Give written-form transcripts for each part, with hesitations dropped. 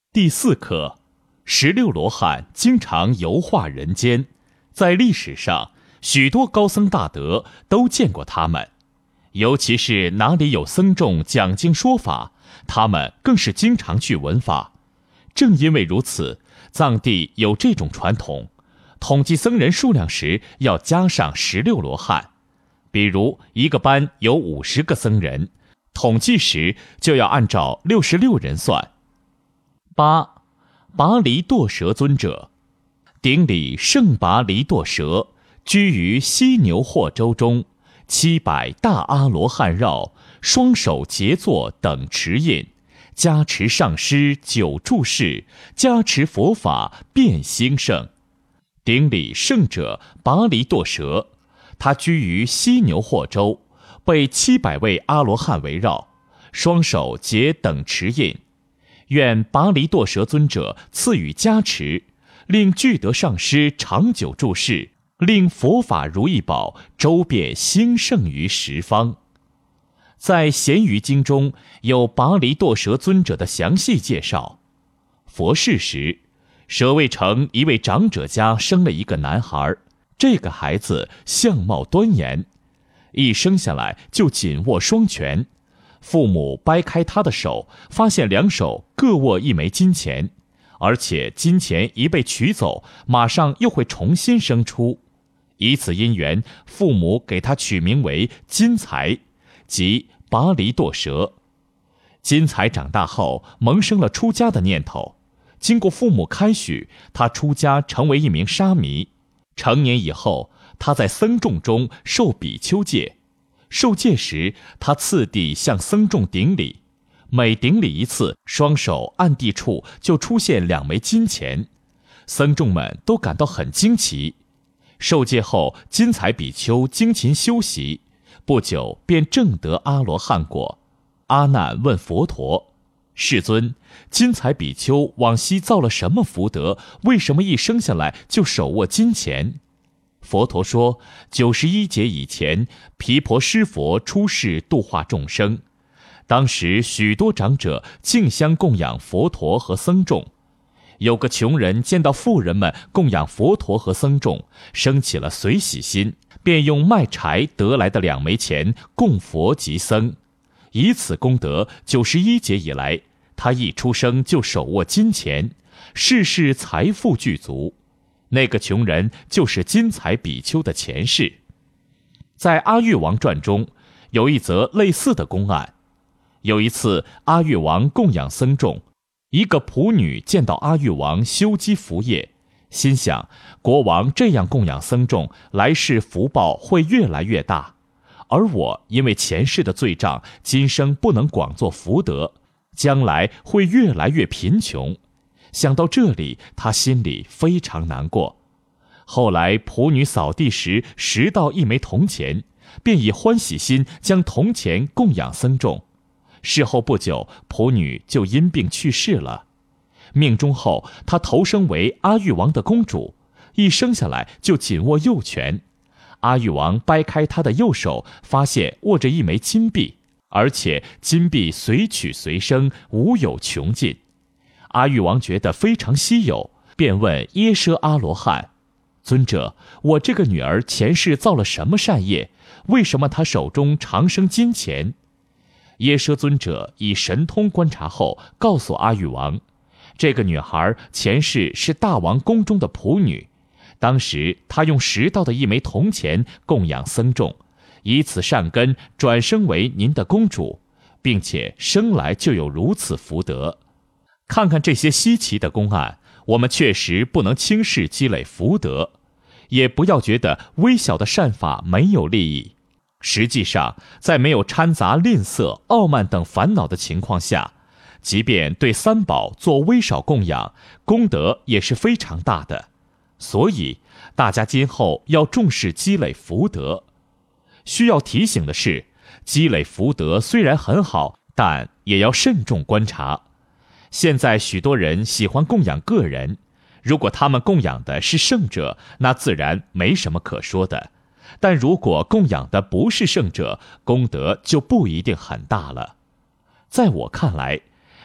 第4课，16罗汉经常游化人间，在历史上，许多高僧大德都见过他们，尤其是哪里有僧众讲经说法，他们更是经常去闻法。正因为如此，藏地有这种传统，统计僧人数量时要加上16罗汉。比如一个班有50个僧人，统计时就要按照66人算。8. 拔离堕蛇尊者，顶礼圣拔离堕蛇，居于犀牛霍州中，700大阿罗汉绕，双手结作等持印，加持上师9住世，加持佛法遍兴盛。顶礼圣者拔离堕蛇，他居于犀牛霍州，被700位阿罗汉围绕，双手结等持印，愿拔离堕蛇尊者赐予加持，令具德上师长久住世，令佛法如意宝周遍兴盛于十方。在咸鱼经中有拔离堕蛇尊者的详细介绍。佛世时，舍卫城一位长者家生了一个男孩，这个孩子相貌端严，一生下来就紧握双拳，父母掰开他的手，发现2手各握1枚金钱，而且金钱一被取走，马上又会重新生出。以此因缘，父母给他取名为金财，即拔离堕蛇。金财长大后萌生了出家的念头，经过父母开许，他出家成为一名沙弥。成年以后，他在僧众中受比丘戒。受戒时，他次第向僧众顶礼，每顶礼一次，双手按地处就出现2枚金钱，僧众们都感到很惊奇。受戒后，金财比丘精勤修习，不久便证得阿罗汉果。阿难问佛陀：世尊，金财比丘往昔造了什么福德，为什么一生下来就手握金钱？佛陀说，91劫以前，毗婆尸佛出世度化众生，当时许多长者竞相供养佛陀和僧众。有个穷人见到富人们供养佛陀和僧众，生起了随喜心，便用卖柴得来的2枚钱供佛及僧。以此功德，91劫以来，他一出生就手握金钱，世世财富具足。那个穷人就是金财比丘的前世。在阿育王传中，有一则类似的公案。有一次，阿育王供养僧众，一个仆女见到阿育王修积福业，心想国王这样供养僧众，来世福报会越来越大，而我因为前世的罪障，今生不能广做福德，将来会越来越贫穷。想到这里，他心里非常难过。后来仆女扫地时拾到1枚铜钱，便以欢喜心将铜钱供养僧众。事后不久，仆女就因病去世了。命终后，她投生为阿育王的公主，一生下来就紧握右拳。阿育王掰开她的右手，发现握着1枚金币，而且金币随取随生，无有穷尽。阿育王觉得非常稀有，便问耶舍阿罗汉：尊者，我这个女儿前世造了什么善业？为什么她手中常生金钱？耶舍尊者以神通观察后，告诉阿育王，这个女孩前世是大王宫中的仆女，当时她用拾到的1枚铜钱供养僧众，以此善根转生为您的公主，并且生来就有如此福德。看看这些稀奇的公案，我们确实不能轻视积累福德，也不要觉得微小的善法没有利益。实际上，在没有掺杂吝啬、傲慢等烦恼的情况下，即便对3宝做微少供养，功德也是非常大的。所以，大家今后要重视积累福德。需要提醒的是，积累福德虽然很好，但也要慎重观察。现在许多人喜欢供养个人，如果他们供养的是圣者，那自然没什么可说的。但如果供养的不是圣者，功德就不一定很大了。在我看来，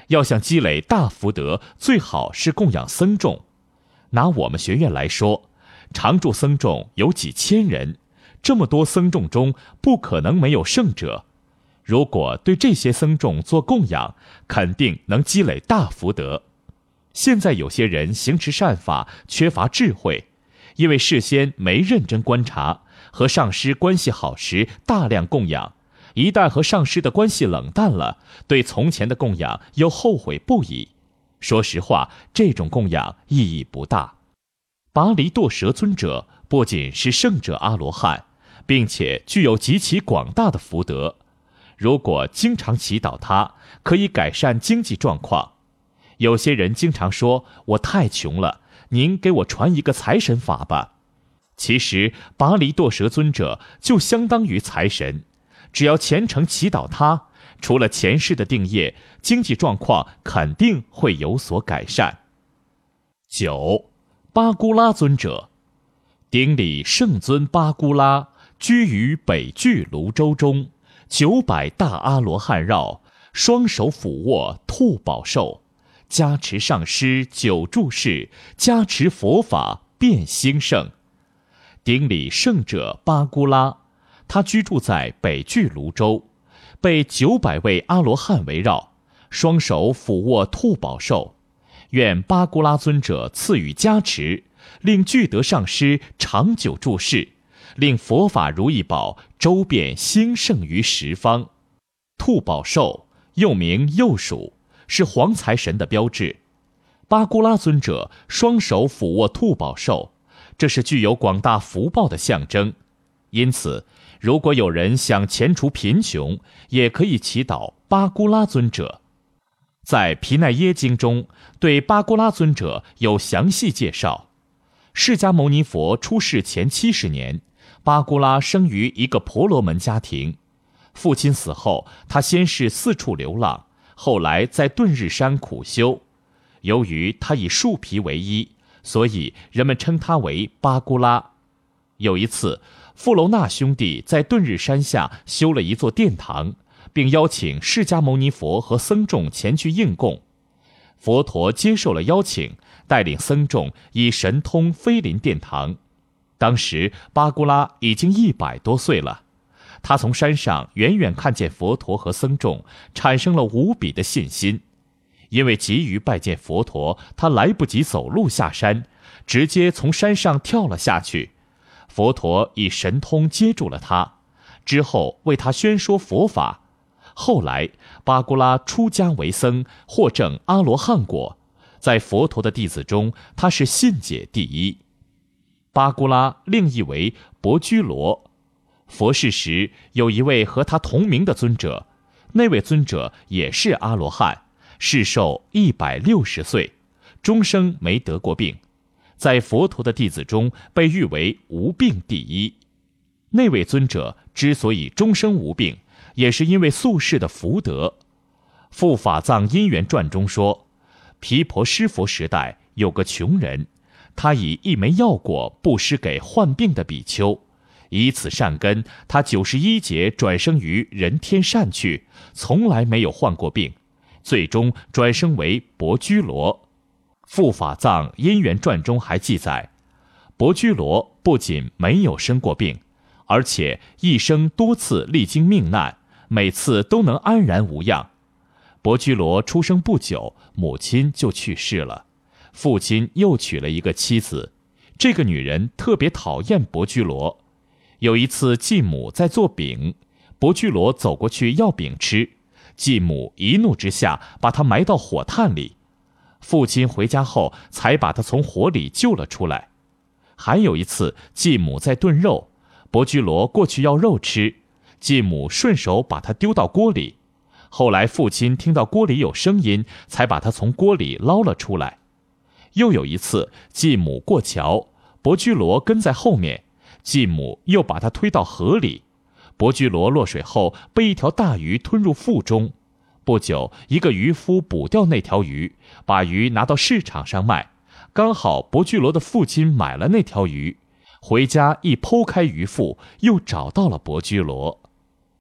要想积累大福德，最好是供养僧众。拿我们学院来说，常住僧众有几千人，这么多僧众中不可能没有圣者。如果对这些僧众做供养，肯定能积累大福德。现在有些人行持善法，缺乏智慧，因为事先没认真观察，和上师关系好时大量供养，一旦和上师的关系冷淡了，对从前的供养又后悔不已。说实话，这种供养意义不大。跋梨堕蛇尊者不仅是圣者阿罗汉，并且具有极其广大的福德。如果经常祈祷他，可以改善经济状况。有些人经常说，我太穷了，您给我传一个财神法吧。其实跋梨堕蛇尊者就相当于财神，只要虔诚祈祷他，除了前世的定业，经济状况肯定会有所改善。9. 巴姑拉尊者，顶礼圣尊巴姑拉，居于北俱泸州中，900大阿罗汉绕，双手抚握兔宝寿，加持上师久住世，加持佛法变兴盛。顶礼圣者巴姑拉，他居住在北俱泸州，被900位阿罗汉围绕，双手抚握兔宝寿，愿巴姑拉尊者赐予加持，令具德上师长久住世，令佛法如意宝周遍兴盛于十方。兔宝寿又名右鼠，是黄财神的标志。巴姑拉尊者双手抚握兔宝寿，这是具有广大福报的象征。因此，如果有人想前除贫穷，也可以祈祷巴姑拉尊者。在毗奈耶经中，对巴姑拉尊者有详细介绍。释迦牟尼佛出世前70年，巴姑拉生于一个婆罗门家庭。父亲死后，他先是四处流浪，后来在顿日山苦修。由于他以树皮为衣，所以人们称他为巴姑拉。有一次，富楼那兄弟在顿日山下修了一座殿堂，并邀请释迦牟尼佛和僧众前去应供。佛陀接受了邀请，带领僧众以神通飞临殿堂。当时巴姑拉已经100多岁了，他从山上远远看见佛陀和僧众，产生了无比的信心。因为急于拜见佛陀，他来不及走路下山，直接从山上跳了下去。佛陀以神通接住了他，之后为他宣说佛法。后来巴姑拉出家为僧，获证阿罗汉果，在佛陀的弟子中，他是信解第一。巴姑拉另译为博居罗。佛世时有一位和他同名的尊者，那位尊者也是阿罗汉，世寿160岁，终生没得过病，在佛陀的弟子中被誉为无病第一。那位尊者之所以终生无病，也是因为宿世的福德。富法藏因缘传中说，毗婆尸佛时代有个穷人，他以一枚药果布施给患病的比丘，以此善根，他91劫转生于人天善趣，从来没有患过病，最终转生为博居罗。富法藏因缘传中还记载，博居罗不仅没有生过病，而且一生多次历经命难，每次都能安然无恙。博居罗出生不久，母亲就去世了，父亲又娶了一个妻子，这个女人特别讨厌博居罗。有一次继母在做饼，博居罗走过去要饼吃，继母一怒之下把他埋到火炭里，父亲回家后才把他从火里救了出来。还有一次继母在炖肉，博居罗过去要肉吃，继母顺手把他丢到锅里，后来父亲听到锅里有声音，才把他从锅里捞了出来。又有一次继母过桥，博居罗跟在后面，继母又把他推到河里，博居罗落水后被一条大鱼吞入腹中。不久，一个渔夫捕钓那条鱼，把鱼拿到市场上卖，刚好博居罗的父亲买了那条鱼，回家一剖开鱼腹，又找到了博居罗。